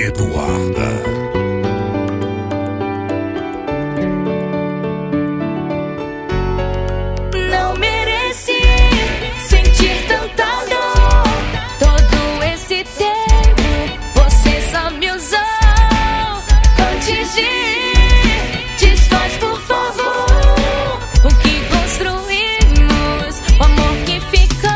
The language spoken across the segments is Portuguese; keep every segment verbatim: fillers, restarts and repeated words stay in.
Eduarda. Não mereci sentir tanta dor. Todo esse tempo você só me usou. Antes de ir, desfaz por favor o que construímos, o amor que ficou.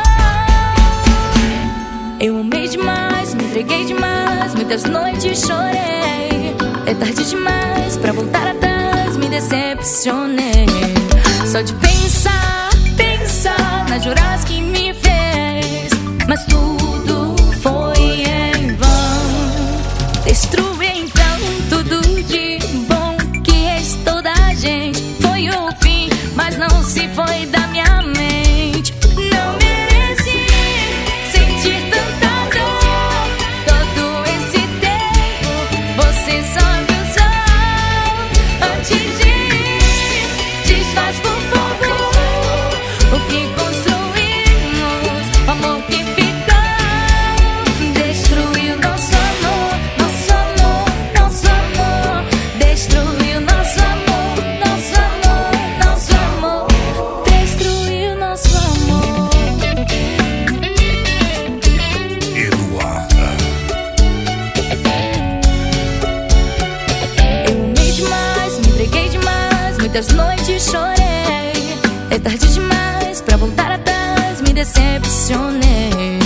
Eu amei demais, me entreguei demais, muitas noites chorei. É tarde demais pra voltar atrás, me decepcionei. Só de pensar, pensar nas juras que me fez, mas tudo foi em vão. Destruí então tudo de bom que restou da gente. Foi o fim, mas não se foi da minha mente. Não mereci sentir tanta dor. Todo esse tempo você só me usou. Antes de ir, desfaz por favor o que construímos, o amor que ficou. Destruiu nosso amor, nosso amor, nosso amor. Destruiu nosso amor, nosso amor, nosso amor. Destruiu nosso amor. Eduarda. Eu amei demais, me entreguei demais, muitas noites chorei. É tarde demais pra voltar atrás, me decepcionei.